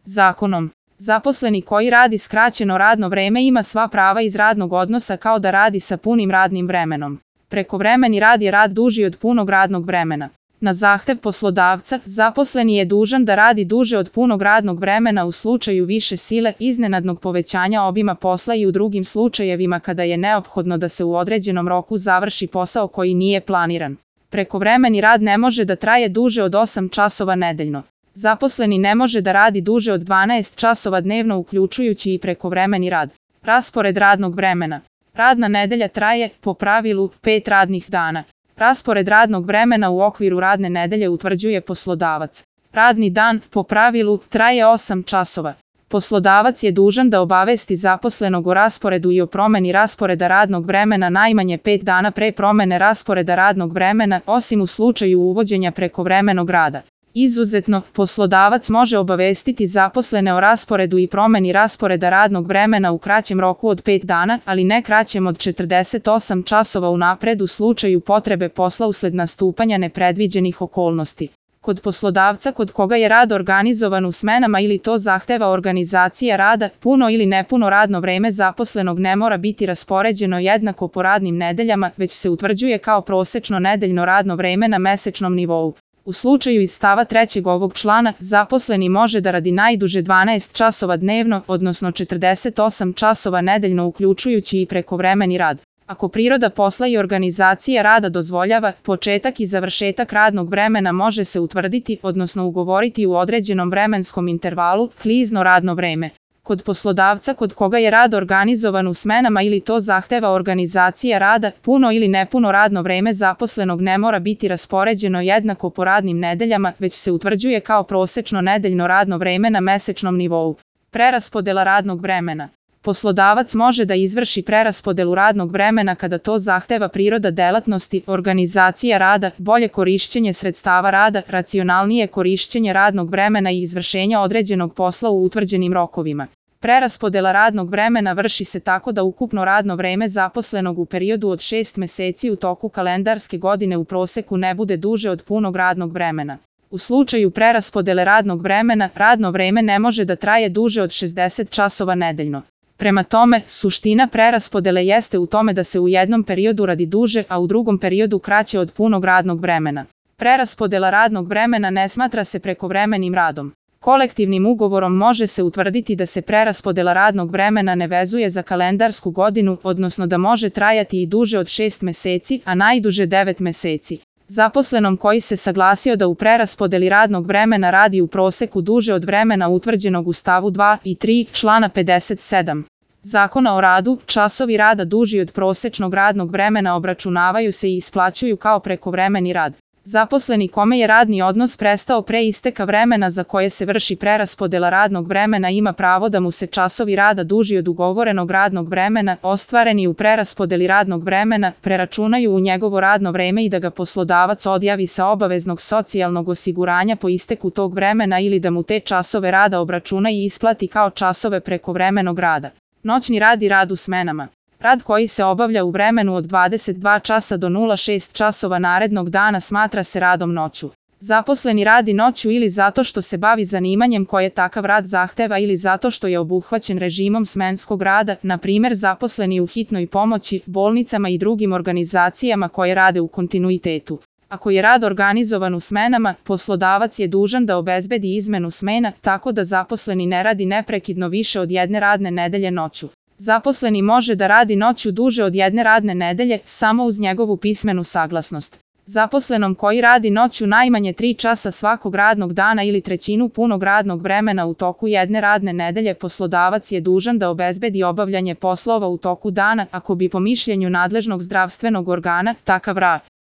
Zakonom, zaposleni koji radi skraćeno radno vreme ima sva prava iz radnog odnosa kao da radi sa punim radnim vremenom. Prekovremeni rad je rad duži od punog radnog vremena. Na zahtev poslodavca, zaposleni je dužan da radi duže od punog radnog vremena u slučaju više sile, iznenadnog povećanja obima posla i u drugim slučajevima kada je neophodno da se u određenom roku završi posao koji nije planiran. Prekovremeni rad ne može da traje duže od 8 časova nedeljno. Zaposleni ne može da radi duže od 12 časova dnevno uključujući i prekovremeni rad. Raspored radnog vremena. Radna nedelja traje, po pravilu, 5 radnih dana. Raspored radnog vremena u okviru radne nedelje utvrđuje poslodavac. Radni dan, po pravilu, traje 8 časova. Poslodavac je dužan da obavesti zaposlenog o rasporedu i o promeni rasporeda radnog vremena najmanje 5 dana pre promene rasporeda radnog vremena, osim u slučaju uvođenja prekovremenog rada. Izuzetno, poslodavac može obavestiti zaposlene o rasporedu i promeni rasporeda radnog vremena u kraćem roku od 5 dana, ali ne kraćem od 48 časova unapred u slučaju potrebe posla usled nastupanja nepredviđenih okolnosti. Kod poslodavca kod koga je rad organizovan u smenama ili to zahteva organizacija rada, puno ili nepuno radno vreme zaposlenog ne mora biti raspoređeno jednako po radnim nedeljama, već se utvrđuje kao prosečno nedeljno radno vreme na mesečnom nivou. U slučaju iz stava 3. ovog člana, zaposleni može da radi najduže 12 časova dnevno, odnosno 48 časova nedeljno uključujući i prekovremeni rad. Ako priroda posla i organizacija rada dozvoljava, početak i završetak radnog vremena može se utvrditi, odnosno ugovoriti u određenom vremenskom intervalu, klizno radno vreme. Kod poslodavca kod koga je rad organizovan u smenama ili to zahteva organizacija rada, puno ili nepuno radno vreme zaposlenog ne mora biti raspoređeno jednako po radnim nedeljama, već se utvrđuje kao prosečno nedeljno radno vreme na mesečnom nivou. Preraspodela radnog vremena. Poslodavac može da izvrši preraspodelu radnog vremena kada to zahteva priroda delatnosti, organizacija rada, bolje korišćenje sredstava rada, racionalnije korišćenje radnog vremena i izvršenja određenog posla u utvrđenim rokovima. Preraspodela radnog vremena vrši se tako da ukupno radno vreme zaposlenog u periodu od 6 meseci u toku kalendarske godine u proseku ne bude duže od punog radnog vremena. U slučaju preraspodele radnog vremena, radno vreme ne može da traje duže od 60 časova nedeljno. Prema tome, suština preraspodele jeste u tome da se u jednom periodu radi duže, a u drugom periodu kraće od punog radnog vremena. Preraspodela radnog vremena ne smatra se prekovremenim radom. Kolektivnim ugovorom može se utvrditi da se preraspodela radnog vremena ne vezuje za kalendarsku godinu, odnosno da može trajati i duže od 6 meseci, a najduže 9 meseci. Zaposlenom koji se saglasio da u preraspodeli radnog vremena radi u proseku duže od vremena utvrđenog u stavu 2 i 3 člana 57. Zakona o radu, časovi rada duži od prosečnog radnog vremena obračunavaju se i isplaćuju kao prekovremeni rad. Zaposleni kome je radni odnos prestao pre isteka vremena za koje se vrši preraspodela radnog vremena ima pravo da mu se časovi rada duži od ugovorenog radnog vremena, ostvareni u preraspodeli radnog vremena, preračunaju u njegovo radno vreme i da ga poslodavac odjavi sa obaveznog socijalnog osiguranja po isteku tog vremena ili da mu te časove rada obračuna i isplati kao časove prekovremenog rada. Noćni rad i rad u smenama. Rad koji se obavlja u vremenu od 22 časa do 06 časova narednog dana smatra se radom noću. Zaposleni radi noću ili zato što se bavi zanimanjem koje takav rad zahteva ili zato što je obuhvaćen režimom smenskog rada, na primjer zaposleni u hitnoj pomoći, bolnicama i drugim organizacijama koje rade u kontinuitetu. Ako je rad organizovan u smenama, poslodavac je dužan da obezbedi izmenu smena tako da zaposleni ne radi neprekidno više od jedne radne nedelje noću. Zaposleni može da radi noću duže od jedne radne nedelje samo uz njegovu pismenu saglasnost. Zaposlenom koji radi noću najmanje 3 časa svakog radnog dana ili trećinu punog radnog vremena u toku jedne radne nedelje poslodavac je dužan da obezbedi obavljanje poslova u toku dana ako bi po mišljenju nadležnog zdravstvenog organa takav rad